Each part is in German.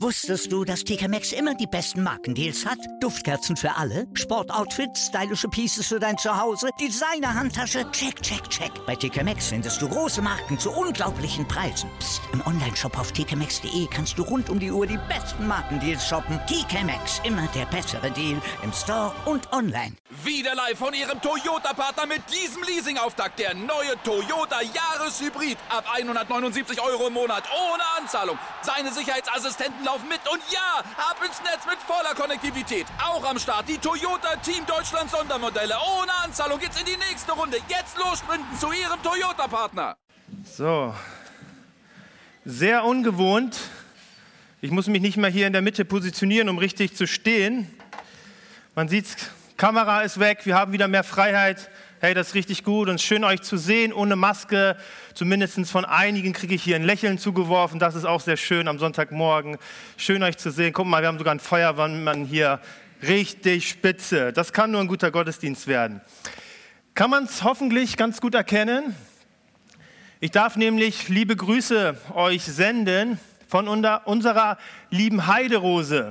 Wusstest du, dass TK Maxx immer die besten Markendeals hat? Duftkerzen für alle, Sportoutfits, stylische Pieces für dein Zuhause, Designer-Handtasche, check, check, check. Bei TK Maxx findest du große Marken zu unglaublichen Preisen. Psst. Im Onlineshop auf tkmaxx.de kannst du rund um die Uhr die besten Markendeals shoppen. TK Maxx, immer der bessere Deal im Store und online. Wieder live von Ihrem Toyota-Partner mit diesem Leasing-Auftakt. Der neue Toyota Jahreshybrid. Ab 179 € im Monat. Ohne Anzahlung. Seine Sicherheitsassistenten laufen mit. Und ja, ab ins Netz mit voller Konnektivität. Auch am Start die Toyota Team Deutschland Sondermodelle. Ohne Anzahlung geht's in die nächste Runde. Jetzt los sprinten zu Ihrem Toyota-Partner. So. Sehr ungewohnt. Ich muss mich nicht mehr hier in der Mitte positionieren, um richtig zu stehen. Man sieht's. Kamera ist weg, wir haben wieder mehr Freiheit. Hey, das ist richtig gut und es ist schön, euch zu sehen, ohne Maske. Zumindest von einigen kriege ich hier ein Lächeln zugeworfen. Das ist auch sehr schön am Sonntagmorgen. Schön, euch zu sehen. Guck mal, wir haben sogar einen Feuerwehrmann hier. Richtig spitze. Das kann nur ein guter Gottesdienst werden. Kann man es hoffentlich ganz gut erkennen? Ich darf nämlich liebe Grüße euch senden von unserer lieben Heiderose.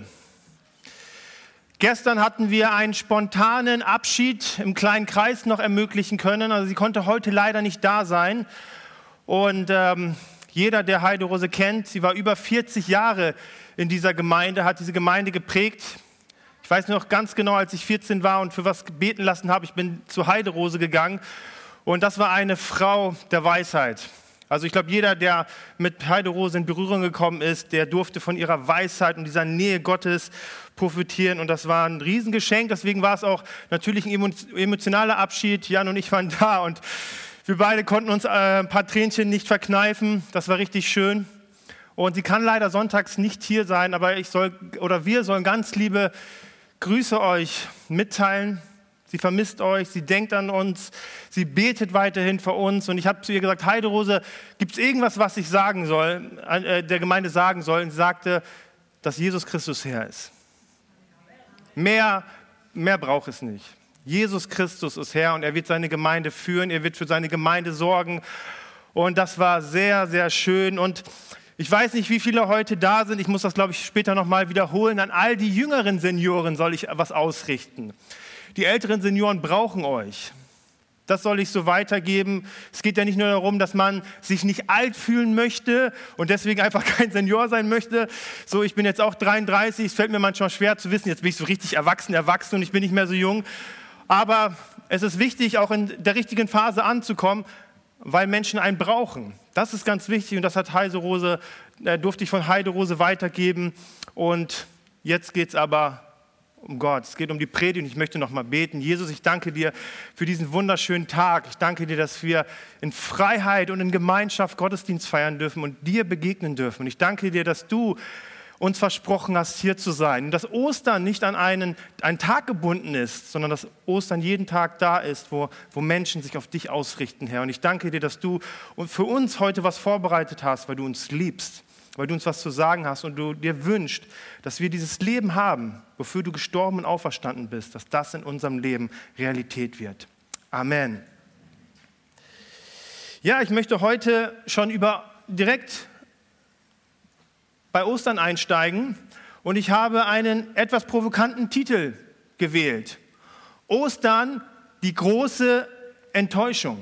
Gestern hatten wir einen spontanen Abschied im kleinen Kreis noch ermöglichen können. Also sie konnte heute leider nicht da sein. Und jeder, der Heiderose kennt, sie war über 40 Jahre in dieser Gemeinde, hat diese Gemeinde geprägt. Ich weiß noch ganz genau, als ich 14 war und für was beten lassen habe, ich bin zu Heiderose gegangen. Und das war eine Frau der Weisheit. Also ich glaube, jeder, der mit Heiderose in Berührung gekommen ist, der durfte von ihrer Weisheit und dieser Nähe Gottes profitieren. Und das war ein Riesengeschenk. Deswegen war es auch natürlich ein emotionaler Abschied. Jan und ich waren da und wir beide konnten uns ein paar Tränchen nicht verkneifen. Das war richtig schön. Und sie kann leider sonntags nicht hier sein, aber wir sollen ganz liebe Grüße euch mitteilen. Sie vermisst euch, sie denkt an uns, sie betet weiterhin für uns. Und ich habe zu ihr gesagt, Heiderose, gibt es irgendwas, was ich sagen soll, der Gemeinde sagen soll? Und sie sagte, dass Jesus Christus Herr ist. Mehr braucht es nicht. Jesus Christus ist Herr und er wird seine Gemeinde führen, er wird für seine Gemeinde sorgen. Und das war sehr, sehr schön. Und ich weiß nicht, wie viele heute da sind. Ich muss das, glaube ich, später nochmal wiederholen. An all die jüngeren Senioren soll ich was ausrichten. Die älteren Senioren brauchen euch. Das soll ich so weitergeben. Es geht ja nicht nur darum, dass man sich nicht alt fühlen möchte und deswegen einfach kein Senior sein möchte. So, ich bin jetzt auch 33, es fällt mir manchmal schwer zu wissen, jetzt bin ich so richtig erwachsen und ich bin nicht mehr so jung. Aber es ist wichtig, auch in der richtigen Phase anzukommen, weil Menschen einen brauchen. Das ist ganz wichtig und das hat durfte ich von Heiderose weitergeben. Und jetzt geht es aber um Gott, es geht um die Predigt und ich möchte noch mal beten. Jesus, ich danke dir für diesen wunderschönen Tag. Ich danke dir, dass wir in Freiheit und in Gemeinschaft Gottesdienst feiern dürfen und dir begegnen dürfen. Und ich danke dir, dass du uns versprochen hast, hier zu sein. Und dass Ostern nicht an einen Tag gebunden ist, sondern dass Ostern jeden Tag da ist, wo Menschen sich auf dich ausrichten, Herr. Und ich danke dir, dass du für uns heute was vorbereitet hast, weil du uns liebst, weil du uns was zu sagen hast und du dir wünschst, dass wir dieses Leben haben, wofür du gestorben und auferstanden bist, dass das in unserem Leben Realität wird. Amen. Ja, ich möchte heute schon direkt bei Ostern einsteigen und ich habe einen etwas provokanten Titel gewählt. Ostern, die große Enttäuschung.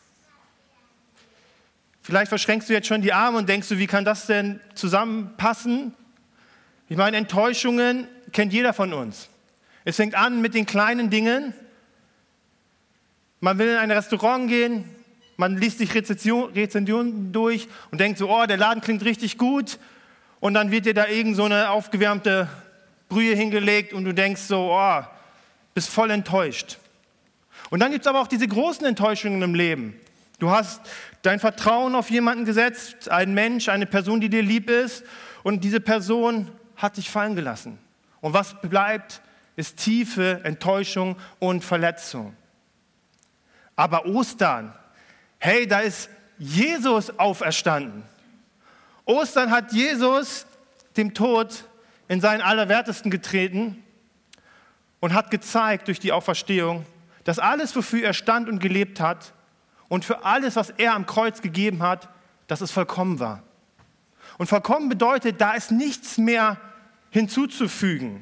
Vielleicht verschränkst du jetzt schon die Arme und denkst du, wie kann das denn zusammenpassen? Ich meine, Enttäuschungen kennt jeder von uns. Es fängt an mit den kleinen Dingen. Man will in ein Restaurant gehen, man liest sich Rezensionen durch und denkt so, oh, der Laden klingt richtig gut. Und dann wird dir da irgend so eine aufgewärmte Brühe hingelegt und du denkst so, oh, bist voll enttäuscht. Und dann gibt es aber auch diese großen Enttäuschungen im Leben. Du hast dein Vertrauen auf jemanden gesetzt, einen Mensch, eine Person, die dir lieb ist und diese Person hat dich fallen gelassen. Und was bleibt, ist tiefe Enttäuschung und Verletzung. Aber Ostern, hey, da ist Jesus auferstanden. Ostern hat Jesus dem Tod in seinen Allerwertesten getreten und hat gezeigt durch die Auferstehung, dass alles, wofür er stand und gelebt hat, und für alles, was er am Kreuz gegeben hat, dass es vollkommen war. Und vollkommen bedeutet, da ist nichts mehr hinzuzufügen.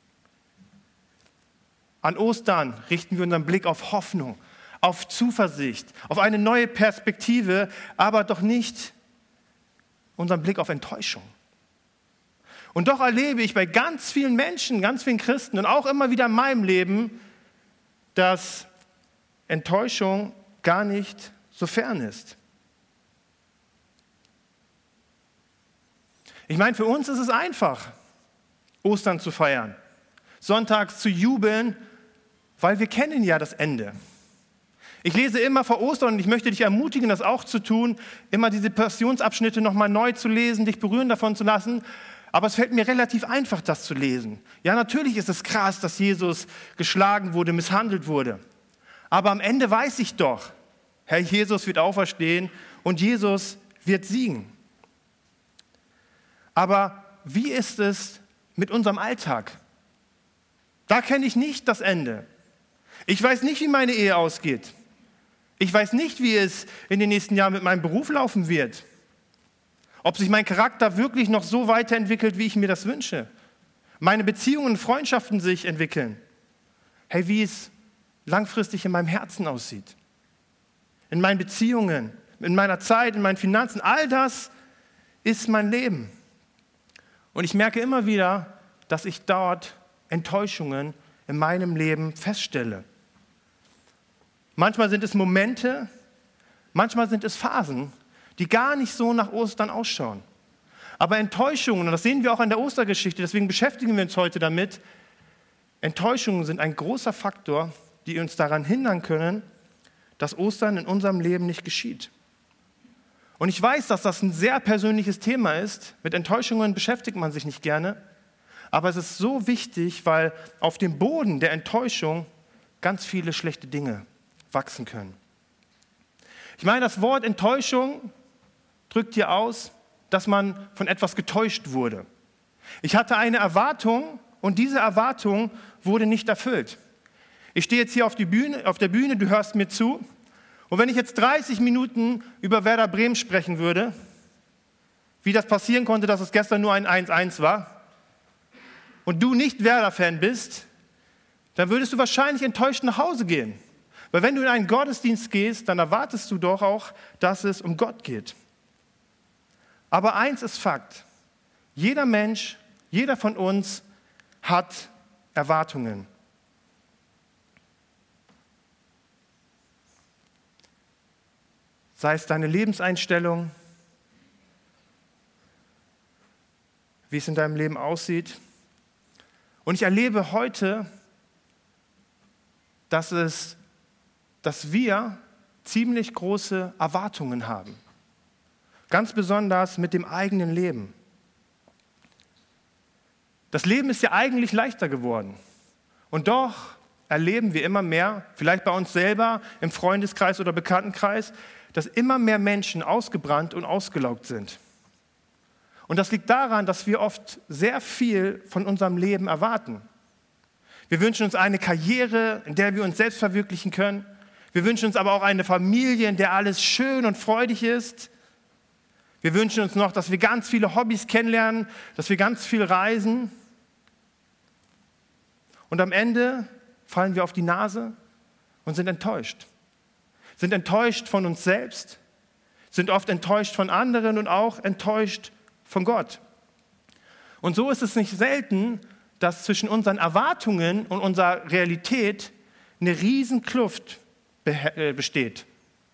An Ostern richten wir unseren Blick auf Hoffnung, auf Zuversicht, auf eine neue Perspektive, aber doch nicht unseren Blick auf Enttäuschung. Und doch erlebe ich bei ganz vielen Menschen, ganz vielen Christen und auch immer wieder in meinem Leben, dass Enttäuschung gar nicht so fern ist. Ich meine, für uns ist es einfach, Ostern zu feiern, sonntags zu jubeln, weil wir kennen ja das Ende. Ich lese immer vor Ostern und ich möchte dich ermutigen, das auch zu tun, immer diese Passionsabschnitte nochmal neu zu lesen, dich berühren davon zu lassen. Aber es fällt mir relativ einfach, das zu lesen. Ja, natürlich ist es krass, dass Jesus geschlagen wurde, misshandelt wurde. Aber am Ende weiß ich doch, Herr Jesus wird auferstehen und Jesus wird siegen. Aber wie ist es mit unserem Alltag? Da kenne ich nicht das Ende. Ich weiß nicht, wie meine Ehe ausgeht. Ich weiß nicht, wie es in den nächsten Jahren mit meinem Beruf laufen wird. Ob sich mein Charakter wirklich noch so weiterentwickelt, wie ich mir das wünsche. Meine Beziehungen und Freundschaften sich entwickeln. Hey, wie es langfristig in meinem Herzen aussieht. In meinen Beziehungen, in meiner Zeit, in meinen Finanzen. All das ist mein Leben. Und ich merke immer wieder, dass ich dort Enttäuschungen in meinem Leben feststelle. Manchmal sind es Momente, manchmal sind es Phasen, die gar nicht so nach Ostern ausschauen. Aber Enttäuschungen, und das sehen wir auch in der Ostergeschichte, deswegen beschäftigen wir uns heute damit, Enttäuschungen sind ein großer Faktor, die uns daran hindern können, dass Ostern in unserem Leben nicht geschieht. Und ich weiß, dass das ein sehr persönliches Thema ist. Mit Enttäuschungen beschäftigt man sich nicht gerne. Aber es ist so wichtig, weil auf dem Boden der Enttäuschung ganz viele schlechte Dinge wachsen können. Ich meine, das Wort Enttäuschung drückt hier aus, dass man von etwas getäuscht wurde. Ich hatte eine Erwartung und diese Erwartung wurde nicht erfüllt. Ich stehe jetzt hier auf der Bühne, du hörst mir zu. Und wenn ich jetzt 30 Minuten über Werder Bremen sprechen würde, wie das passieren konnte, dass es gestern nur ein 1-1 war, und du nicht Werder-Fan bist, dann würdest du wahrscheinlich enttäuscht nach Hause gehen. Weil wenn du in einen Gottesdienst gehst, dann erwartest du doch auch, dass es um Gott geht. Aber eins ist Fakt. Jeder Mensch, jeder von uns hat Erwartungen. Sei es deine Lebenseinstellung, wie es in deinem Leben aussieht. Und ich erlebe heute, dass wir ziemlich große Erwartungen haben. Ganz besonders mit dem eigenen Leben. Das Leben ist ja eigentlich leichter geworden. Und doch erleben wir immer mehr, vielleicht bei uns selber, im Freundeskreis oder Bekanntenkreis, dass immer mehr Menschen ausgebrannt und ausgelaugt sind. Und das liegt daran, dass wir oft sehr viel von unserem Leben erwarten. Wir wünschen uns eine Karriere, in der wir uns selbst verwirklichen können. Wir wünschen uns aber auch eine Familie, in der alles schön und freudig ist. Wir wünschen uns noch, dass wir ganz viele Hobbys kennenlernen, dass wir ganz viel reisen. Und am Ende fallen wir auf die Nase und sind enttäuscht. Sind enttäuscht von uns selbst, sind oft enttäuscht von anderen und auch enttäuscht von Gott. Und so ist es nicht selten, dass zwischen unseren Erwartungen und unserer Realität eine riesen Kluft besteht.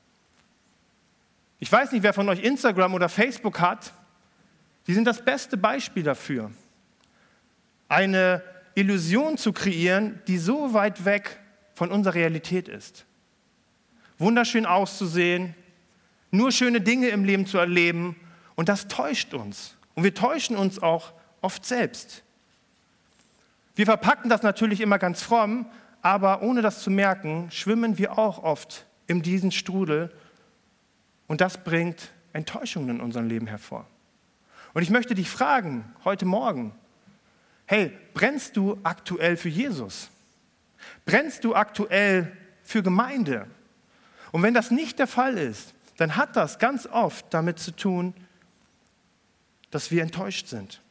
Ich weiß nicht, wer von euch Instagram oder Facebook hat. Die sind das beste Beispiel dafür. Eine Illusion zu kreieren, die so weit weg von unserer Realität ist. Wunderschön auszusehen, nur schöne Dinge im Leben zu erleben. Und das täuscht uns. Und wir täuschen uns auch oft selbst. Wir verpacken das natürlich immer ganz fromm, aber ohne das zu merken, schwimmen wir auch oft in diesen Strudel. Und das bringt Enttäuschungen in unserem Leben hervor. Und ich möchte dich fragen, heute Morgen, hey, brennst du aktuell für Jesus? Brennst du aktuell für Gemeinde? Und wenn das nicht der Fall ist, dann hat das ganz oft damit zu tun, dass wir enttäuscht sind.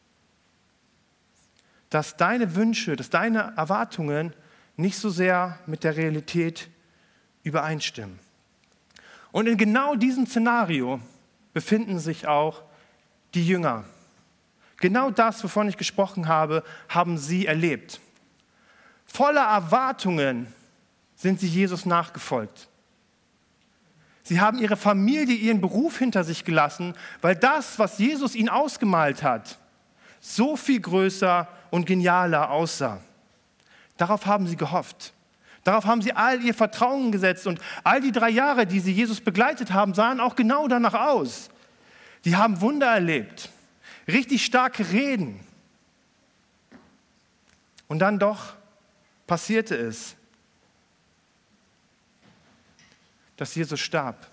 Dass deine Wünsche, dass deine Erwartungen nicht so sehr mit der Realität übereinstimmen. Und in genau diesem Szenario befinden sich auch die Jünger. Genau das, wovon ich gesprochen habe, haben sie erlebt. Voller Erwartungen sind sie Jesus nachgefolgt. Sie haben ihre Familie, ihren Beruf hinter sich gelassen, weil das, was Jesus ihnen ausgemalt hat, so viel größer und genialer aussah. Darauf haben sie gehofft. Darauf haben sie all ihr Vertrauen gesetzt. Und all die 3 Jahre, die sie Jesus begleitet haben, sahen auch genau danach aus. Die haben Wunder erlebt, richtig starke Reden. Und dann doch passierte es, dass Jesus starb.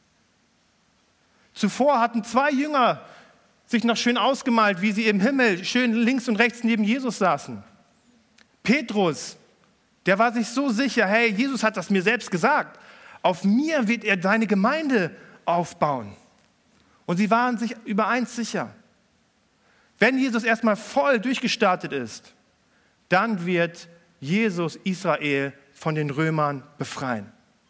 Zuvor hatten 2 Jünger sich noch schön ausgemalt, wie sie im Himmel schön links und rechts neben Jesus saßen. Petrus, der war sich so sicher, hey, Jesus hat das mir selbst gesagt. Auf mir wird er seine Gemeinde aufbauen. Und sie waren sich über eins sicher. Wenn Jesus erstmal voll durchgestartet ist, dann wird Jesus Israel von den Römern befreien.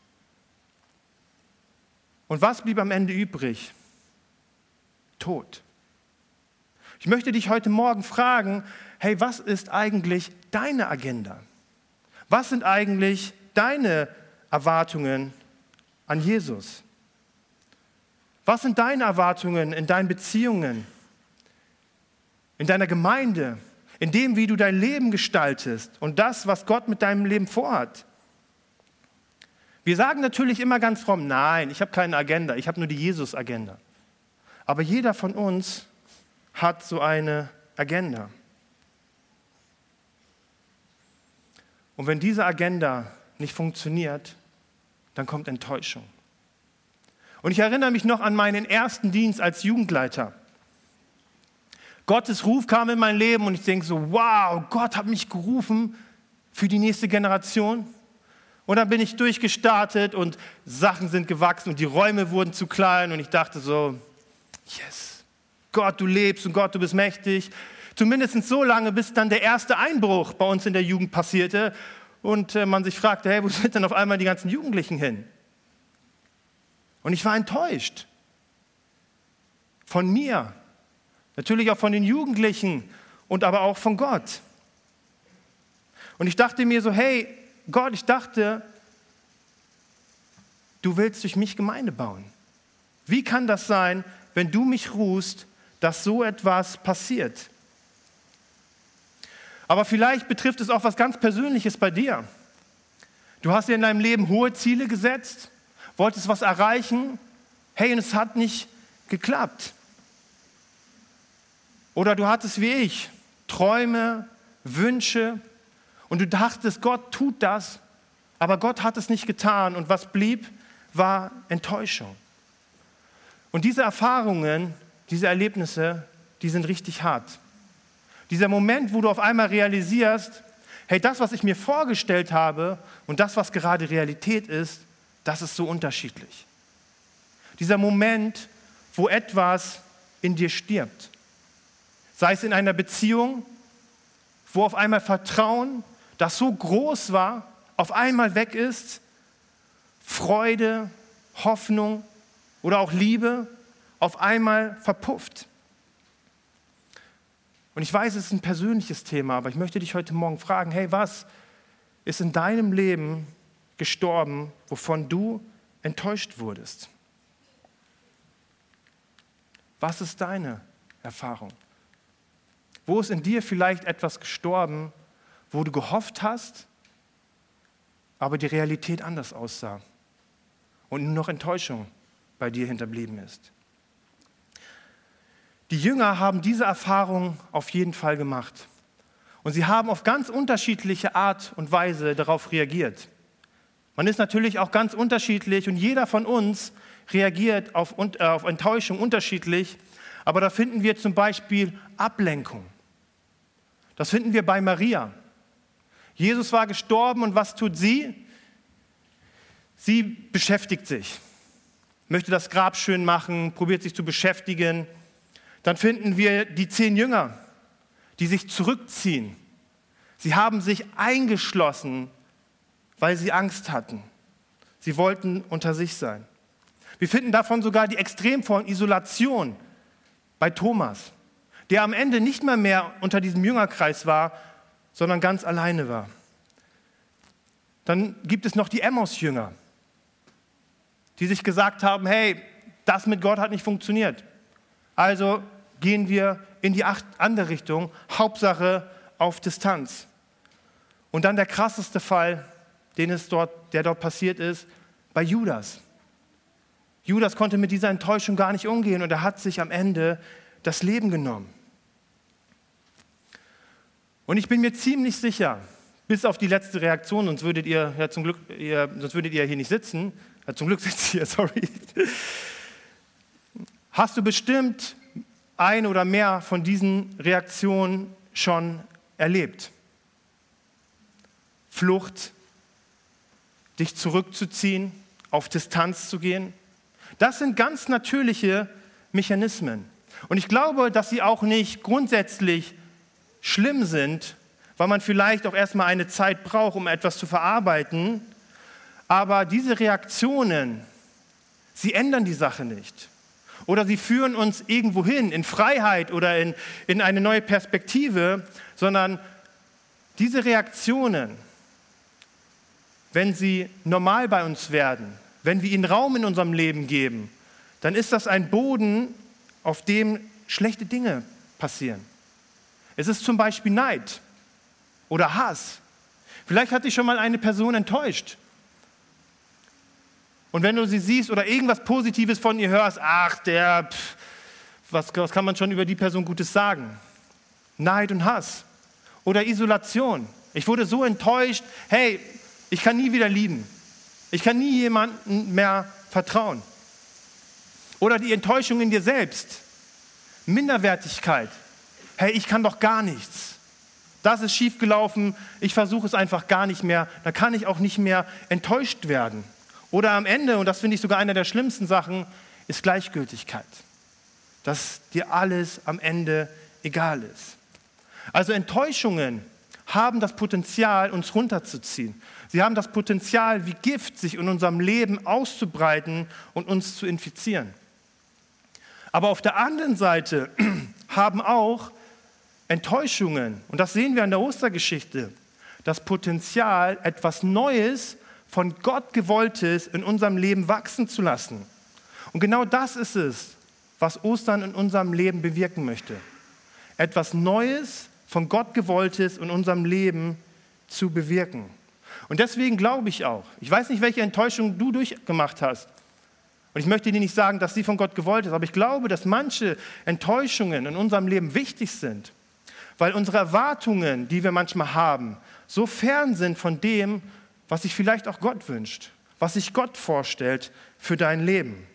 Und was blieb am Ende übrig? Tod. Ich möchte dich heute Morgen fragen, hey, was ist eigentlich deine Agenda? Was sind eigentlich deine Erwartungen an Jesus? Was sind deine Erwartungen in deinen Beziehungen, in deiner Gemeinde, in dem, wie du dein Leben gestaltest und das, was Gott mit deinem Leben vorhat? Wir sagen natürlich immer ganz fromm, nein, ich habe keine Agenda, ich habe nur die Jesus-Agenda. Aber jeder von uns hat so eine Agenda. Und wenn diese Agenda nicht funktioniert, dann kommt Enttäuschung. Und ich erinnere mich noch an meinen ersten Dienst als Jugendleiter. Gottes Ruf kam in mein Leben und ich denke so, wow, Gott hat mich gerufen für die nächste Generation. Und dann bin ich durchgestartet und Sachen sind gewachsen und die Räume wurden zu klein und ich dachte so, yes, Gott, du lebst und Gott, du bist mächtig. Zumindest so lange, bis dann der erste Einbruch bei uns in der Jugend passierte und man sich fragte, hey, wo sind denn auf einmal die ganzen Jugendlichen hin? Und ich war enttäuscht. Von mir, natürlich auch von den Jugendlichen und aber auch von Gott. Und ich dachte mir so, hey, Gott, ich dachte, du willst durch mich Gemeinde bauen. Wie kann das sein, wenn du mich rufst, dass so etwas passiert? Aber vielleicht betrifft es auch was ganz Persönliches bei dir. Du hast dir in deinem Leben hohe Ziele gesetzt, wolltest was erreichen, hey, und es hat nicht geklappt. Oder du hattest wie ich Träume, Wünsche und du dachtest, Gott tut das, aber Gott hat es nicht getan und was blieb, war Enttäuschung. Und diese Erfahrungen, diese Erlebnisse, die sind richtig hart. Dieser Moment, wo du auf einmal realisierst, hey, das, was ich mir vorgestellt habe und das, was gerade Realität ist, das ist so unterschiedlich. Dieser Moment, wo etwas in dir stirbt. Sei es in einer Beziehung, wo auf einmal Vertrauen, das so groß war, auf einmal weg ist, Freude, Hoffnung oder auch Liebe auf einmal verpufft. Und ich weiß, es ist ein persönliches Thema, aber ich möchte dich heute Morgen fragen, hey, was ist in deinem Leben gestorben, wovon du enttäuscht wurdest? Was ist deine Erfahrung? Wo ist in dir vielleicht etwas gestorben, wo du gehofft hast, aber die Realität anders aussah und nur noch Enttäuschung bei dir hinterblieben ist? Die Jünger haben diese Erfahrung auf jeden Fall gemacht. Und sie haben auf ganz unterschiedliche Art und Weise darauf reagiert. Man ist natürlich auch ganz unterschiedlich und jeder von uns reagiert auf Enttäuschung unterschiedlich. Aber da finden wir zum Beispiel Ablenkung. Das finden wir bei Maria. Jesus war gestorben und was tut sie? Sie beschäftigt sich, möchte das Grab schön machen, probiert sich zu beschäftigen. Dann finden wir die 10 Jünger, die sich zurückziehen. Sie haben sich eingeschlossen, weil sie Angst hatten. Sie wollten unter sich sein. Wir finden davon sogar die Extremform Isolation bei Thomas, der am Ende nicht mehr unter diesem Jüngerkreis war, sondern ganz alleine war. Dann gibt es noch die Emmaus-Jünger, die sich gesagt haben, hey, das mit Gott hat nicht funktioniert. Also gehen wir in die andere Richtung, Hauptsache auf Distanz. Und dann der krasseste Fall, der dort passiert ist, bei Judas. Judas konnte mit dieser Enttäuschung gar nicht umgehen und er hat sich am Ende das Leben genommen. Und ich bin mir ziemlich sicher, bis auf die letzte Reaktion, sonst würdet ihr hier nicht sitzen, zum Glück sitzt ihr, sorry, hast du bestimmt ein oder mehr von diesen Reaktionen schon erlebt. Flucht, dich zurückzuziehen, auf Distanz zu gehen. Das sind ganz natürliche Mechanismen. Und ich glaube, dass sie auch nicht grundsätzlich schlimm sind, weil man vielleicht auch erstmal eine Zeit braucht, um etwas zu verarbeiten. Aber diese Reaktionen, sie ändern die Sache nicht. Oder sie führen uns irgendwo hin, in Freiheit oder in eine neue Perspektive, sondern diese Reaktionen, wenn sie normal bei uns werden, wenn wir ihnen Raum in unserem Leben geben, dann ist das ein Boden, auf dem schlechte Dinge passieren. Es ist zum Beispiel Neid oder Hass. Vielleicht hat dich schon mal eine Person enttäuscht. Und wenn du sie siehst oder irgendwas Positives von ihr hörst, was kann man schon über die Person Gutes sagen? Neid und Hass oder Isolation. Ich wurde so enttäuscht, hey, ich kann nie wieder lieben. Ich kann nie jemandem mehr vertrauen. Oder die Enttäuschung in dir selbst. Minderwertigkeit. Hey, ich kann doch gar nichts. Das ist schiefgelaufen, ich versuche es einfach gar nicht mehr. Da kann ich auch nicht mehr enttäuscht werden. Oder am Ende, und das finde ich sogar eine der schlimmsten Sachen, ist Gleichgültigkeit. Dass dir alles am Ende egal ist. Also Enttäuschungen haben das Potenzial, uns runterzuziehen. Sie haben das Potenzial, wie Gift, sich in unserem Leben auszubreiten und uns zu infizieren. Aber auf der anderen Seite haben auch Enttäuschungen, und das sehen wir in der Ostergeschichte, das Potenzial, etwas Neues, von Gott Gewolltes in unserem Leben wachsen zu lassen. Und genau das ist es, was Ostern in unserem Leben bewirken möchte. Etwas Neues, von Gott Gewolltes in unserem Leben zu bewirken. Und deswegen glaube ich auch, ich weiß nicht, welche Enttäuschung du durchgemacht hast. Und ich möchte dir nicht sagen, dass sie von Gott gewollt ist, aber ich glaube, dass manche Enttäuschungen in unserem Leben wichtig sind, weil unsere Erwartungen, die wir manchmal haben, so fern sind von dem, was sich vielleicht auch Gott wünscht, was sich Gott vorstellt für dein Leben.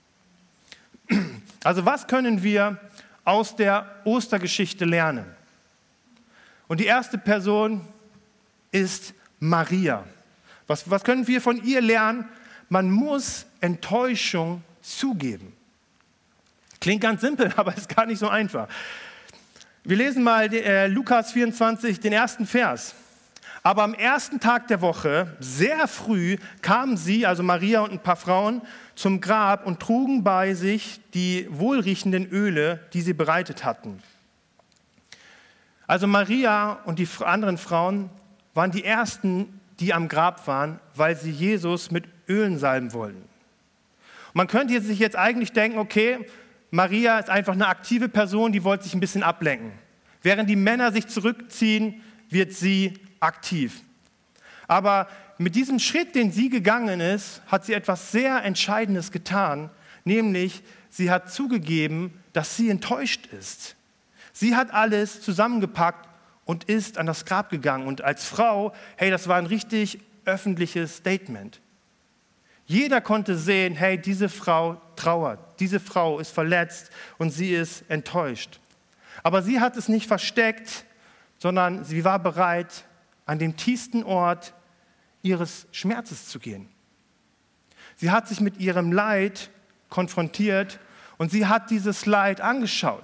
Also was können wir aus der Ostergeschichte lernen? Und die erste Person ist Maria. Was können wir von ihr lernen? Man muss Enttäuschung zugeben. Klingt ganz simpel, aber ist gar nicht so einfach. Wir lesen mal Lukas 24, den ersten Vers. Aber am ersten Tag der Woche, sehr früh, kamen sie, also Maria und ein paar Frauen, zum Grab und trugen bei sich die wohlriechenden Öle, die sie bereitet hatten. Also Maria und die anderen Frauen waren die ersten, die am Grab waren, weil sie Jesus mit Ölen salben wollten. Man könnte sich jetzt eigentlich denken, okay, Maria ist einfach eine aktive Person, die wollte sich ein bisschen ablenken. Während die Männer sich zurückziehen, wird sie aktiv. Aber mit diesem Schritt, den sie gegangen ist, hat sie etwas sehr Entscheidendes getan, nämlich sie hat zugegeben, dass sie enttäuscht ist. Sie hat alles zusammengepackt und ist an das Grab gegangen. Und als Frau, hey, das war ein richtig öffentliches Statement. Jeder konnte sehen, hey, diese Frau trauert, diese Frau ist verletzt und sie ist enttäuscht. Aber sie hat es nicht versteckt, sondern sie war bereit, an den tiefsten Ort ihres Schmerzes zu gehen. Sie hat sich mit ihrem Leid konfrontiert und sie hat dieses Leid angeschaut.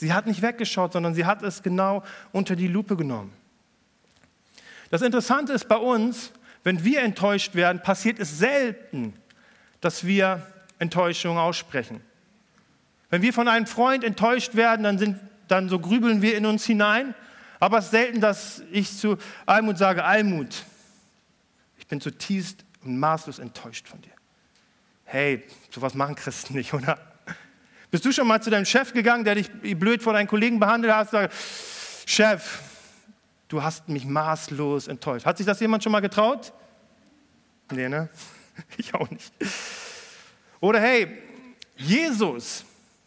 Sie hat nicht weggeschaut, sondern sie hat es genau unter die Lupe genommen. Das Interessante ist bei uns, wenn wir enttäuscht werden, passiert es selten, dass wir Enttäuschung aussprechen. Wenn wir von einem Freund enttäuscht werden, dann so grübeln wir in uns hinein. Aber es ist selten, dass ich zu Almut sage, Almut, ich bin zutiefst und maßlos enttäuscht von dir. Hey, sowas machen Christen nicht, oder? Bist du schon mal zu deinem Chef gegangen, der dich blöd vor deinen Kollegen behandelt hat, und sagt, Chef, du hast mich maßlos enttäuscht. Hat sich das jemand schon mal getraut? Nee, ne? Ich auch nicht. Oder hey, Jesus,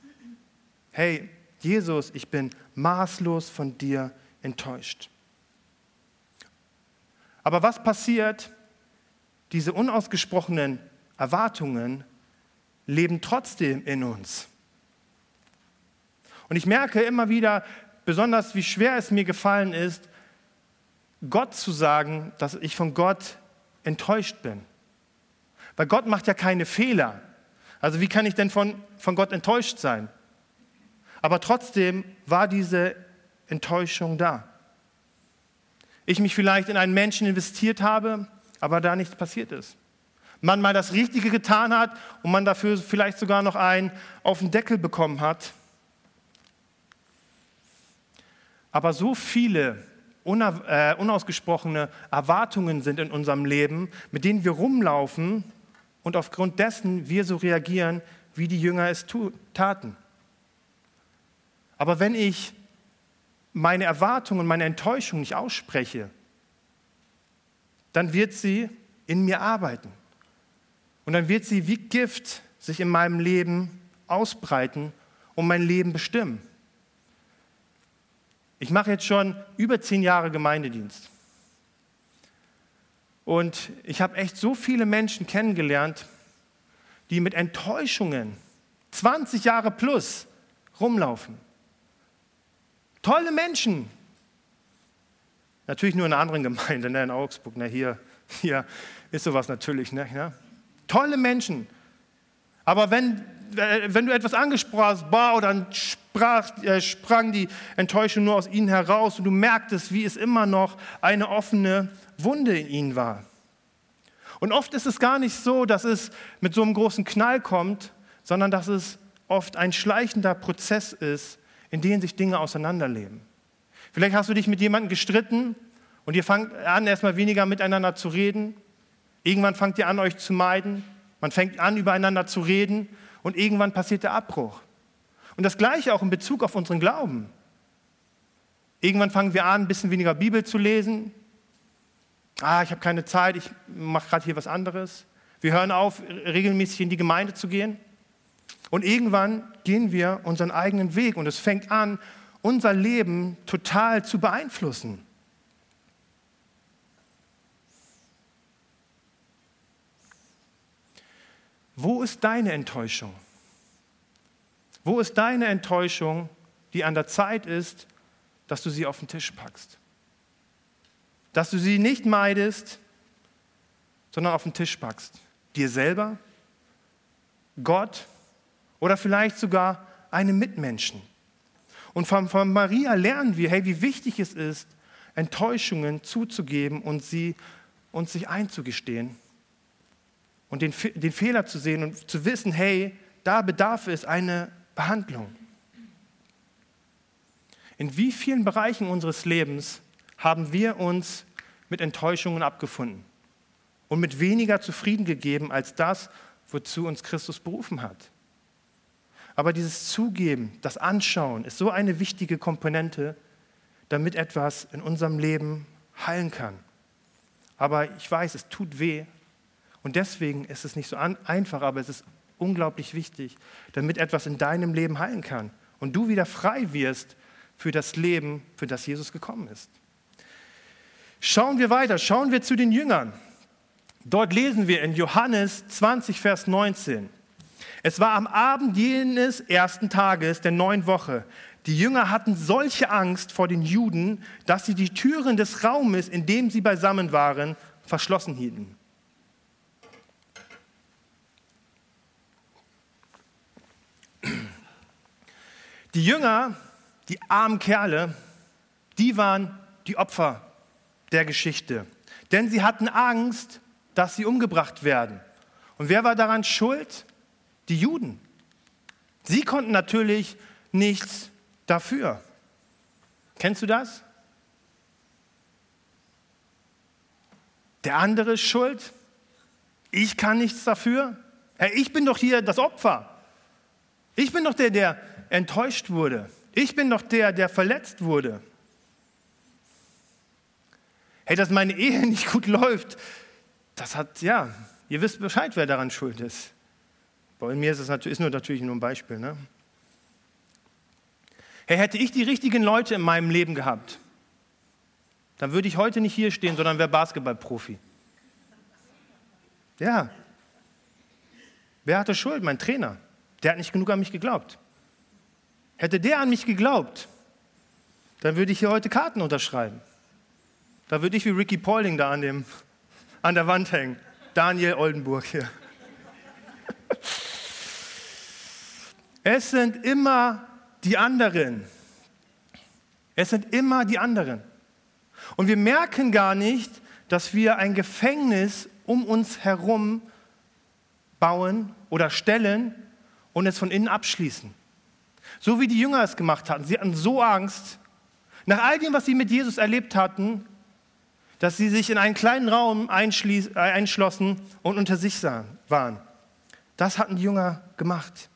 ich bin maßlos von dir enttäuscht. Aber was passiert? Diese unausgesprochenen Erwartungen leben trotzdem in uns. Und ich merke immer wieder, besonders wie schwer es mir gefallen ist, Gott zu sagen, dass ich von Gott enttäuscht bin. Weil Gott macht ja keine Fehler. Also wie kann ich denn von Gott enttäuscht sein? Aber trotzdem war diese Enttäuschung da. Ich mich vielleicht in einen Menschen investiert habe, aber da nichts passiert ist. Man mal das Richtige getan hat und man dafür vielleicht sogar noch einen auf den Deckel bekommen hat. Aber so viele unausgesprochene Erwartungen sind in unserem Leben, mit denen wir rumlaufen und aufgrund dessen wir so reagieren, wie die Jünger es taten. Aber wenn ich meine Erwartungen, meine Enttäuschung nicht ausspreche, dann wird sie in mir arbeiten. Und dann wird sie wie Gift sich in meinem Leben ausbreiten und mein Leben bestimmen. Ich mache jetzt schon über 10 Jahre Gemeindedienst. Und ich habe echt so viele Menschen kennengelernt, die mit Enttäuschungen 20 Jahre plus rumlaufen. Tolle Menschen. Natürlich nur in einer anderen Gemeinde, in Augsburg. Hier ist sowas natürlich. Ne? Tolle Menschen. Aber wenn du etwas angesprochen hast, dann sprang die Enttäuschung nur aus ihnen heraus und du merktest, wie es immer noch eine offene Wunde in ihnen war. Und oft ist es gar nicht so, dass es mit so einem großen Knall kommt, sondern dass es oft ein schleichender Prozess ist, in dem sich Dinge auseinanderleben. Vielleicht hast du dich mit jemandem gestritten und ihr fangt an, erstmal weniger miteinander zu reden. Irgendwann fangt ihr an, euch zu meiden. Man fängt an, übereinander zu reden und irgendwann passiert der Abbruch. Und das Gleiche auch in Bezug auf unseren Glauben. Irgendwann fangen wir an, ein bisschen weniger Bibel zu lesen. Ich habe keine Zeit, ich mache gerade hier was anderes. Wir hören auf, regelmäßig in die Gemeinde zu gehen. Und irgendwann gehen wir unseren eigenen Weg und es fängt an, unser Leben total zu beeinflussen. Wo ist deine Enttäuschung? Wo ist deine Enttäuschung, die an der Zeit ist, dass du sie auf den Tisch packst? Dass du sie nicht meidest, sondern auf den Tisch packst. Dir selber, Gott oder vielleicht sogar einem Mitmenschen. Und von Maria lernen wir, wie wichtig es ist, Enttäuschungen zuzugeben und sie uns sich einzugestehen. Und den Fehler zu sehen und zu wissen, da bedarf es eine Behandlung. In wie vielen Bereichen unseres Lebens haben wir uns mit Enttäuschungen abgefunden und mit weniger zufrieden gegeben als das, wozu uns Christus berufen hat? Aber dieses Zugeben, das Anschauen ist so eine wichtige Komponente, damit etwas in unserem Leben heilen kann. Aber ich weiß, es tut weh. Und deswegen ist es nicht so einfach, aber es ist unglaublich wichtig, damit etwas in deinem Leben heilen kann und du wieder frei wirst für das Leben, für das Jesus gekommen ist. Schauen wir weiter, schauen wir zu den Jüngern. Dort lesen wir in Johannes 20, Vers 19. Es war am Abend jenes ersten Tages der 9. Woche. Die Jünger hatten solche Angst vor den Juden, dass sie die Türen des Raumes, in dem sie beisammen waren, verschlossen hielten. Die Jünger die armen Kerle, die waren die Opfer der Geschichte. Denn sie hatten Angst, dass sie umgebracht werden. Und wer war daran schuld? Die Juden. Sie konnten natürlich nichts dafür. Kennst du das? Der andere ist schuld. Ich kann nichts dafür. Hey, ich bin doch hier das Opfer. Ich bin doch der enttäuscht wurde. Ich bin doch der verletzt wurde. Hey, dass meine Ehe nicht gut läuft, ihr wisst Bescheid, wer daran schuld ist. Bei mir ist es natürlich nur ein Beispiel. Ne? Hey, hätte ich die richtigen Leute in meinem Leben gehabt, dann würde ich heute nicht hier stehen, sondern wäre Basketballprofi. Ja. Wer hatte Schuld? Mein Trainer. Der hat nicht genug an mich geglaubt. Hätte der an mich geglaubt, dann würde ich hier heute Karten unterschreiben. Da würde ich wie Ricky Paulding da an der Wand hängen. Daniel Oldenburg hier. Es sind immer die anderen. Es sind immer die anderen. Und wir merken gar nicht, dass wir ein Gefängnis um uns herum bauen oder stellen und es von innen abschließen. So wie die Jünger es gemacht hatten. Sie hatten so Angst, nach all dem, was sie mit Jesus erlebt hatten, dass sie sich in einen kleinen Raum einschlossen und unter sich waren. Das hatten die Jünger gemacht.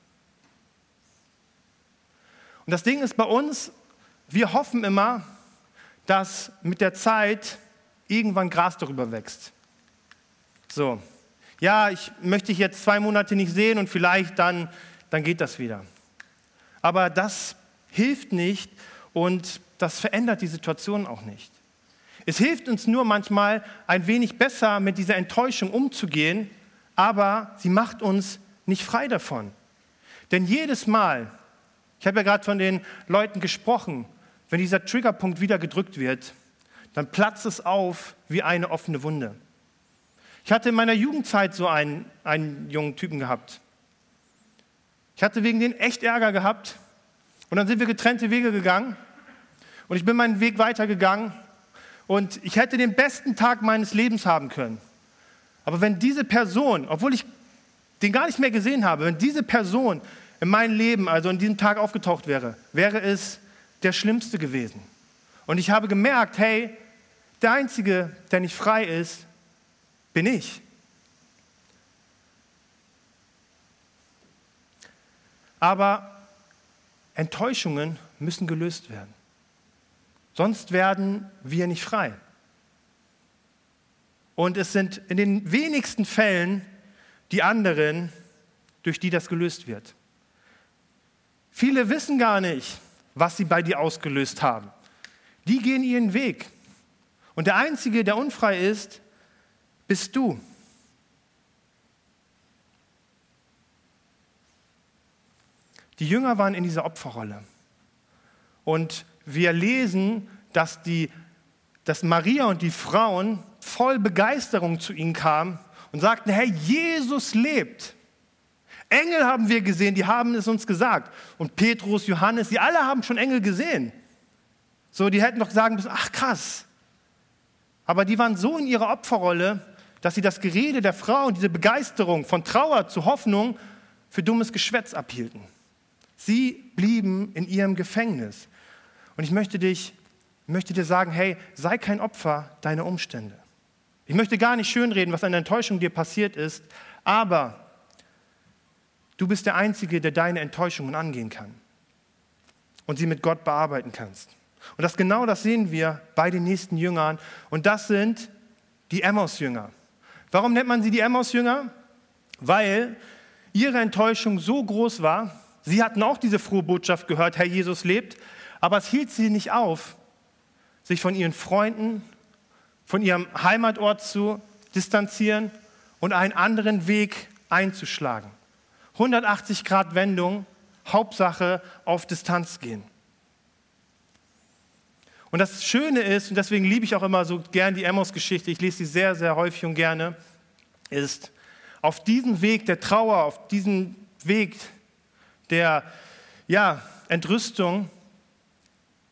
Und das Ding ist bei uns, wir hoffen immer, dass mit der Zeit irgendwann Gras darüber wächst. So, ja, ich möchte dich jetzt 2 Monate nicht sehen und vielleicht dann geht das wieder. Aber das hilft nicht und das verändert die Situation auch nicht. Es hilft uns nur manchmal, ein wenig besser mit dieser Enttäuschung umzugehen, aber sie macht uns nicht frei davon. Denn jedes Mal, ich habe ja gerade von den Leuten gesprochen, wenn dieser Triggerpunkt wieder gedrückt wird, dann platzt es auf wie eine offene Wunde. Ich hatte in meiner Jugendzeit so einen jungen Typen gehabt. Ich hatte wegen den echt Ärger gehabt und dann sind wir getrennte Wege gegangen und ich bin meinen Weg weitergegangen und ich hätte den besten Tag meines Lebens haben können. Aber wenn diese Person, obwohl ich den gar nicht mehr gesehen habe, wenn diese Person in meinem Leben, also an diesem Tag aufgetaucht wäre, wäre es der Schlimmste gewesen. Und ich habe gemerkt, hey, der Einzige, der nicht frei ist, bin ich. Aber Enttäuschungen müssen gelöst werden. Sonst werden wir nicht frei. Und es sind in den wenigsten Fällen die anderen, durch die das gelöst wird. Viele wissen gar nicht, was sie bei dir ausgelöst haben. Die gehen ihren Weg. Und der Einzige, der unfrei ist, bist du. Die Jünger waren in dieser Opferrolle. Und wir lesen, dass Maria und die Frauen voll Begeisterung zu ihnen kamen und sagten, hey, Jesus lebt. Engel haben wir gesehen, die haben es uns gesagt. Und Petrus, Johannes, die alle haben schon Engel gesehen. So, die hätten doch sagen müssen, ach krass. Aber die waren so in ihrer Opferrolle, dass sie das Gerede der Frauen, diese Begeisterung von Trauer zu Hoffnung für dummes Geschwätz abhielten. Sie blieben in ihrem Gefängnis. Und ich möchte dir sagen, hey, sei kein Opfer deiner Umstände. Ich möchte gar nicht schönreden, was an der Enttäuschung dir passiert ist, aber du bist der Einzige, der deine Enttäuschungen angehen kann und sie mit Gott bearbeiten kannst. Und das sehen wir bei den nächsten Jüngern. Und das sind die Emmaus-Jünger. Warum nennt man sie die Emmaus-Jünger? Weil ihre Enttäuschung so groß war. Sie hatten auch diese frohe Botschaft gehört, Herr Jesus lebt. Aber es hielt sie nicht auf, sich von ihren Freunden, von ihrem Heimatort zu distanzieren und einen anderen Weg einzuschlagen. 180-Grad-Wendung, Hauptsache auf Distanz gehen. Und das Schöne ist, und deswegen liebe ich auch immer so gern die Emmaus-Geschichte, ich lese sie sehr, sehr häufig und gerne, ist, auf diesem Weg der Trauer, auf diesem Weg der Entrüstung,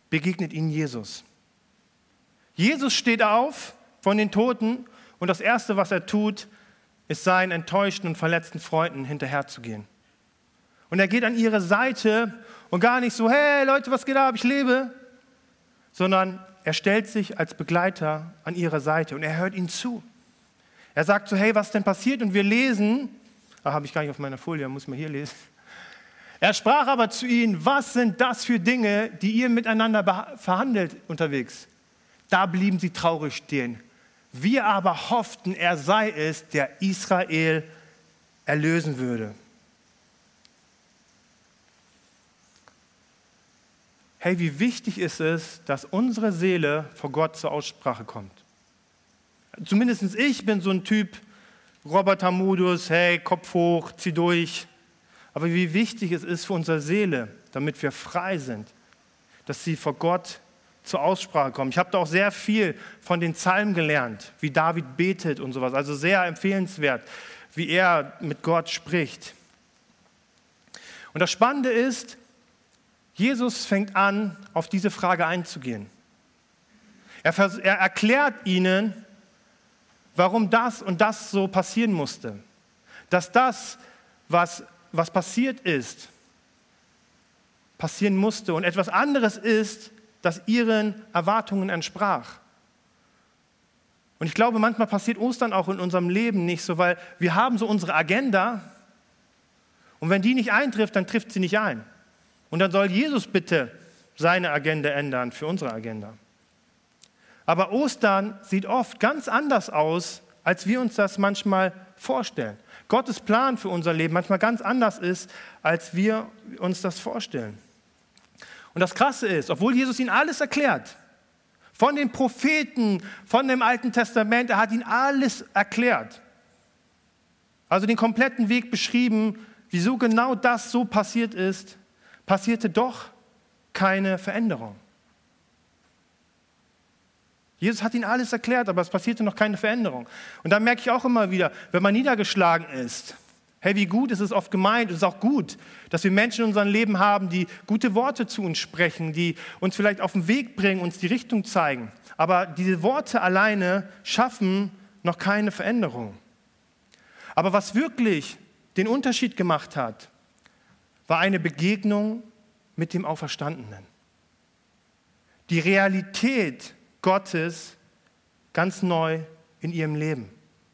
begegnet ihnen Jesus. Jesus steht auf von den Toten und das Erste, was er tut, ist seinen enttäuschten und verletzten Freunden hinterherzugehen. Und er geht an ihre Seite und gar nicht so, hey Leute, was geht ab, ich lebe, sondern er stellt sich als Begleiter an ihre Seite und er hört ihnen zu. Er sagt so, hey, was denn passiert? Und wir lesen, habe ich gar nicht auf meiner Folie, muss man hier lesen. Er sprach aber zu ihnen, was sind das für Dinge, die ihr miteinander verhandelt unterwegs? Da blieben sie traurig stehen. Wir aber hofften, er sei es, der Israel erlösen würde. Hey, wie wichtig ist es, dass unsere Seele vor Gott zur Aussprache kommt. Zumindest ich bin so ein Typ, Roboter-Modus, hey, Kopf hoch, zieh durch. Aber wie wichtig es ist für unsere Seele, damit wir frei sind, dass sie vor Gott zur Aussprache kommen. Ich habe da auch sehr viel von den Psalmen gelernt, wie David betet und sowas. Also sehr empfehlenswert, wie er mit Gott spricht. Und das Spannende ist, Jesus fängt an, auf diese Frage einzugehen. Er erklärt ihnen, warum das und das so passieren musste. Dass das, was passiert ist, passieren musste und etwas anderes ist, das ihren Erwartungen entsprach. Und ich glaube, manchmal passiert Ostern auch in unserem Leben nicht so, weil wir haben so unsere Agenda und wenn die nicht eintrifft, dann trifft sie nicht ein. Und dann soll Jesus bitte seine Agenda ändern für unsere Agenda. Aber Ostern sieht oft ganz anders aus, als wir uns das manchmal vorstellen. Gottes Plan für unser Leben manchmal ganz anders ist, als wir uns das vorstellen. Und das Krasse ist, obwohl Jesus ihnen alles erklärt, von den Propheten, von dem Alten Testament, er hat ihnen alles erklärt. Also den kompletten Weg beschrieben, wieso genau das so passiert ist, passierte doch keine Veränderung. Jesus hat ihnen alles erklärt, aber es passierte noch keine Veränderung. Und da merke ich auch immer wieder, wenn man niedergeschlagen ist, hey, wie gut ist es oft gemeint, es ist auch gut, dass wir Menschen in unserem Leben haben, die gute Worte zu uns sprechen, die uns vielleicht auf den Weg bringen, uns die Richtung zeigen. Aber diese Worte alleine schaffen noch keine Veränderung. Aber was wirklich den Unterschied gemacht hat, war eine Begegnung mit dem Auferstandenen. Die Realität Gottes ganz neu in ihrem Leben.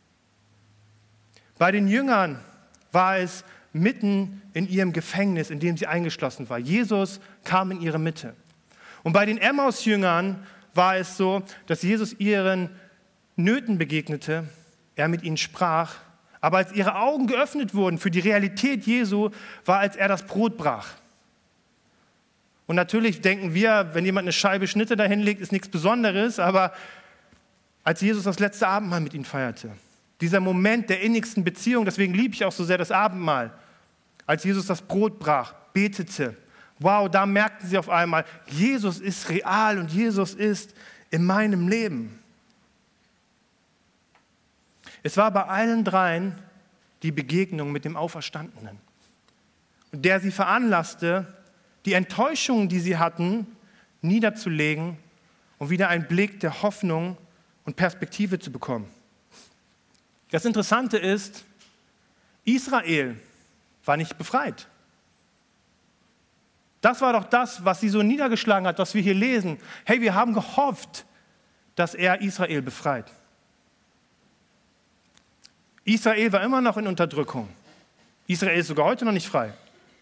Bei den Jüngern war es mitten in ihrem Gefängnis, in dem sie eingeschlossen war. Jesus kam in ihre Mitte. Und bei den Emmaus-Jüngern war es so, dass Jesus ihren Nöten begegnete, er mit ihnen sprach, aber als ihre Augen geöffnet wurden für die Realität Jesu, war, als er das Brot brach. Und natürlich denken wir, wenn jemand eine Scheibe Schnitte dahin legt, ist nichts Besonderes, aber als Jesus das letzte Abendmahl mit ihnen feierte, dieser Moment der innigsten Beziehung, deswegen liebe ich auch so sehr das Abendmahl, als Jesus das Brot brach, betete, wow, da merkten sie auf einmal, Jesus ist real und Jesus ist in meinem Leben. Es war bei allen dreien die Begegnung mit dem Auferstandenen, der sie veranlasste, die Enttäuschungen, die sie hatten, niederzulegen und wieder einen Blick der Hoffnung und Perspektive zu bekommen. Das Interessante ist, Israel war nicht befreit. Das war doch das, was sie so niedergeschlagen hat, was wir hier lesen. Hey, wir haben gehofft, dass er Israel befreit. Israel war immer noch in Unterdrückung. Israel ist sogar heute noch nicht frei.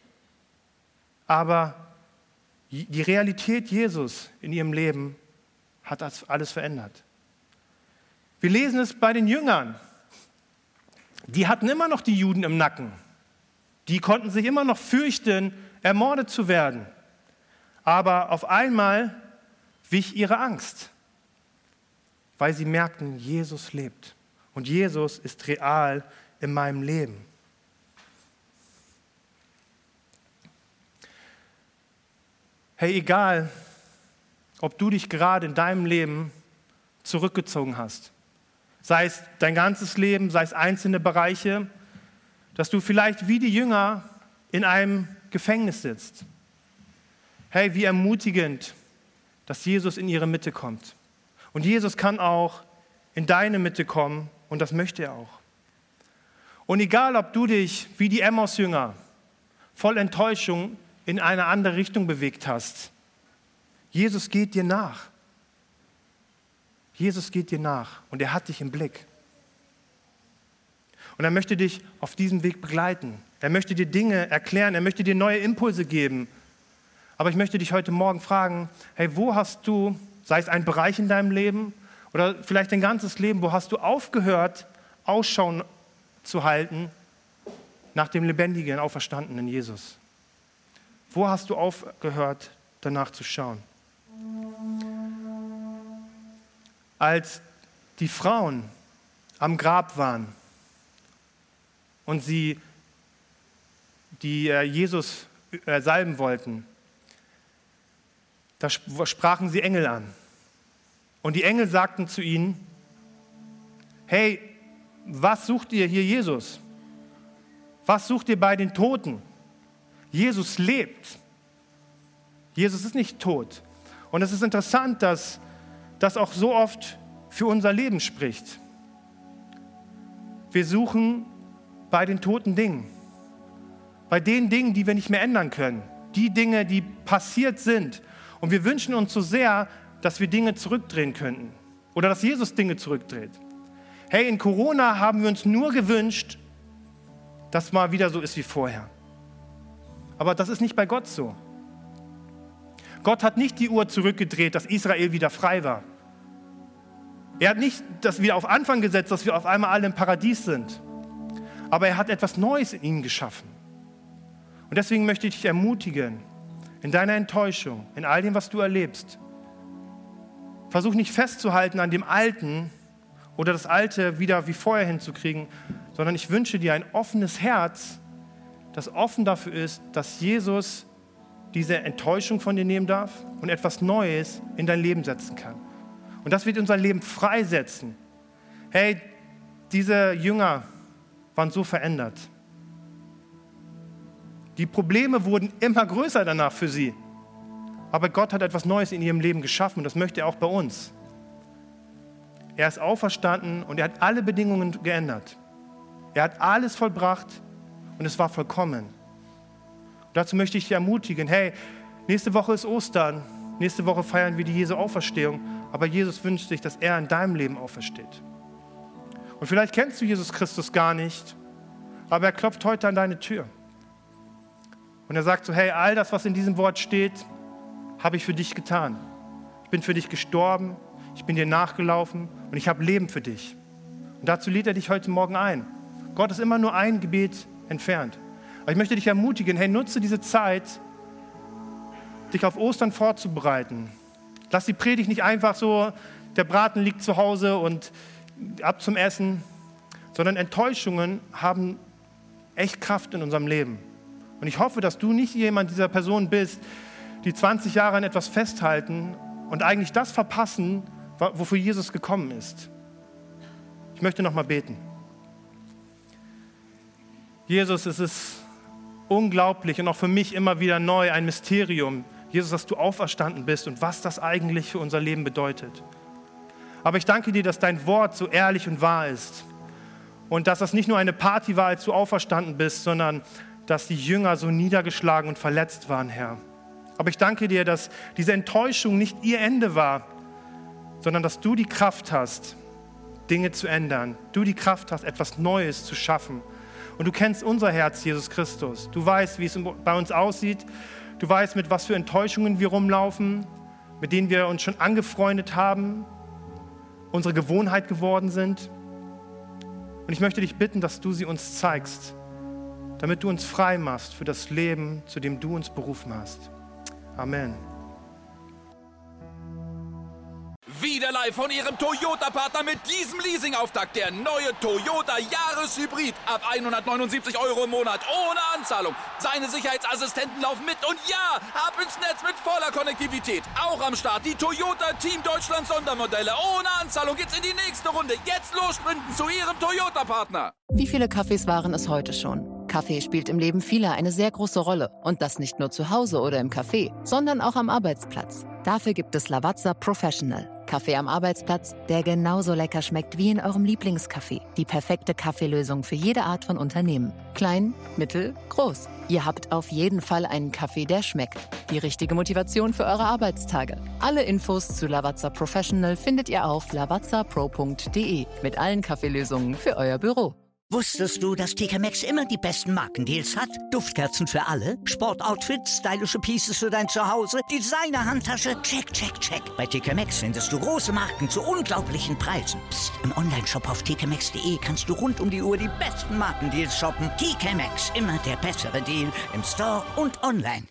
Aber die Realität Jesus in ihrem Leben hat das alles verändert. Wir lesen es bei den Jüngern. Die hatten immer noch die Juden im Nacken. Die konnten sich immer noch fürchten, ermordet zu werden. Aber auf einmal wich ihre Angst, weil sie merkten, Jesus lebt. Und Jesus ist real in meinem Leben. Hey, egal, ob du dich gerade in deinem Leben zurückgezogen hast, sei es dein ganzes Leben, sei es einzelne Bereiche, dass du vielleicht wie die Jünger in einem Gefängnis sitzt. Hey, wie ermutigend, dass Jesus in ihre Mitte kommt. Und Jesus kann auch in deine Mitte kommen und das möchte er auch. Und egal, ob du dich wie die Emmaus-Jünger voll Enttäuschung in eine andere Richtung bewegt hast, Jesus geht dir nach. Jesus geht dir nach und er hat dich im Blick. Und er möchte dich auf diesem Weg begleiten. Er möchte dir Dinge erklären, er möchte dir neue Impulse geben. Aber ich möchte dich heute Morgen fragen, hey, wo hast du, sei es ein Bereich in deinem Leben oder vielleicht dein ganzes Leben, wo hast du aufgehört, Ausschau zu halten nach dem lebendigen, auferstandenen Jesus? Wo hast du aufgehört, danach zu schauen? Als die Frauen am Grab waren und sie Jesus salben wollten, da sprachen sie Engel an. Und die Engel sagten zu ihnen, hey, was sucht ihr hier Jesus? Was sucht ihr bei den Toten? Jesus lebt. Jesus ist nicht tot. Und es ist interessant, dass das auch so oft für unser Leben spricht. Wir suchen bei den toten Dingen. Bei den Dingen, die wir nicht mehr ändern können. Die Dinge, die passiert sind. Und wir wünschen uns so sehr, dass wir Dinge zurückdrehen könnten. Oder dass Jesus Dinge zurückdreht. Hey, in Corona haben wir uns nur gewünscht, dass mal wieder so ist wie vorher. Aber das ist nicht bei Gott so. Gott hat nicht die Uhr zurückgedreht, dass Israel wieder frei war. Er hat nicht das wieder auf Anfang gesetzt, dass wir auf einmal alle im Paradies sind. Aber er hat etwas Neues in ihnen geschaffen. Und deswegen möchte ich dich ermutigen, in deiner Enttäuschung, in all dem, was du erlebst, versuch nicht festzuhalten an dem Alten oder das Alte wieder wie vorher hinzukriegen, sondern ich wünsche dir ein offenes Herz, das offen dafür ist, dass Jesus diese Enttäuschung von dir nehmen darf und etwas Neues in dein Leben setzen kann. Und das wird unser Leben freisetzen. Hey, diese Jünger waren so verändert. Die Probleme wurden immer größer danach für sie. Aber Gott hat etwas Neues in ihrem Leben geschaffen und das möchte er auch bei uns. Er ist auferstanden und er hat alle Bedingungen geändert. Er hat alles vollbracht und es war vollkommen. Und dazu möchte ich dich ermutigen, hey, nächste Woche ist Ostern, nächste Woche feiern wir die Jesu Auferstehung, aber Jesus wünscht sich, dass er in deinem Leben aufersteht. Und vielleicht kennst du Jesus Christus gar nicht, aber er klopft heute an deine Tür. Und er sagt so, hey, all das, was in diesem Wort steht, habe ich für dich getan. Ich bin für dich gestorben, ich bin dir nachgelaufen und ich habe Leben für dich. Und dazu lädt er dich heute Morgen ein. Gott ist immer nur ein Gebet entfernt. Aber ich möchte dich ermutigen, hey, nutze diese Zeit, dich auf Ostern vorzubereiten. Lass die Predigt nicht einfach so, der Braten liegt zu Hause und ab zum Essen, sondern Enttäuschungen haben echt Kraft in unserem Leben. Und ich hoffe, dass du nicht jemand dieser Personen bist, die 20 Jahre an etwas festhalten und eigentlich das verpassen, wofür Jesus gekommen ist. Ich möchte noch mal beten. Jesus, es ist unglaublich und auch für mich immer wieder neu ein Mysterium, Jesus, dass du auferstanden bist und was das eigentlich für unser Leben bedeutet. Aber ich danke dir, dass dein Wort so ehrlich und wahr ist und dass das nicht nur eine Party war, als du auferstanden bist, sondern dass die Jünger so niedergeschlagen und verletzt waren, Herr. Aber ich danke dir, dass diese Enttäuschung nicht ihr Ende war, sondern dass du die Kraft hast, Dinge zu ändern. Du die Kraft hast, etwas Neues zu schaffen. Und du kennst unser Herz, Jesus Christus. Du weißt, wie es bei uns aussieht. Du weißt, mit was für Enttäuschungen wir rumlaufen, mit denen wir uns schon angefreundet haben, unsere Gewohnheit geworden sind. Und ich möchte dich bitten, dass du sie uns zeigst, damit du uns frei machst für das Leben, zu dem du uns berufen hast. Amen. Wieder live von Ihrem Toyota-Partner mit diesem Leasing-Auftakt. Der neue Toyota Jahreshybrid. Ab 179 € im Monat. Ohne Anzahlung. Seine Sicherheitsassistenten laufen mit. Und ja, ab ins Netz mit voller Konnektivität. Auch am Start die Toyota Team Deutschland Sondermodelle. Ohne Anzahlung geht's in die nächste Runde. Jetzt los sprinten zu Ihrem Toyota-Partner. Wie viele Kaffees waren es heute schon? Kaffee spielt im Leben vieler eine sehr große Rolle. Und das nicht nur zu Hause oder im Café, sondern auch am Arbeitsplatz. Dafür gibt es Lavazza Professional. Kaffee am Arbeitsplatz, der genauso lecker schmeckt wie in eurem Lieblingscafé. Die perfekte Kaffeelösung für jede Art von Unternehmen. Klein, mittel, groß. Ihr habt auf jeden Fall einen Kaffee, der schmeckt. Die richtige Motivation für eure Arbeitstage. Alle Infos zu Lavazza Professional findet ihr auf lavazzapro.de mit allen Kaffeelösungen für euer Büro. Wusstest du, dass TK Maxx immer die besten Markendeals hat? Duftkerzen für alle, Sportoutfits, stylische Pieces für dein Zuhause, Designer-Handtasche, check, check, check. Bei TK Maxx findest du große Marken zu unglaublichen Preisen. Psst. Im Onlineshop auf tkmaxx.de kannst du rund um die Uhr die besten Markendeals shoppen. TK Maxx, immer der bessere Deal im Store und online.